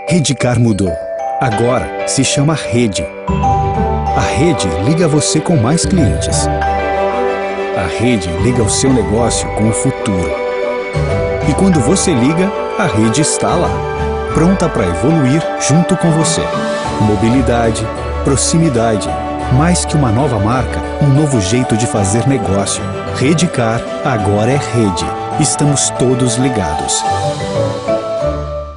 Redcar mudou. Agora se chama Rede. A Rede liga você com mais clientes. A Rede liga o seu negócio com o futuro. E quando você liga, a Rede está lá, pronta para evoluir junto com você. Mobilidade, proximidade, mais que uma nova marca, um novo jeito de fazer negócio. Redcar agora é Rede. Estamos todos ligados.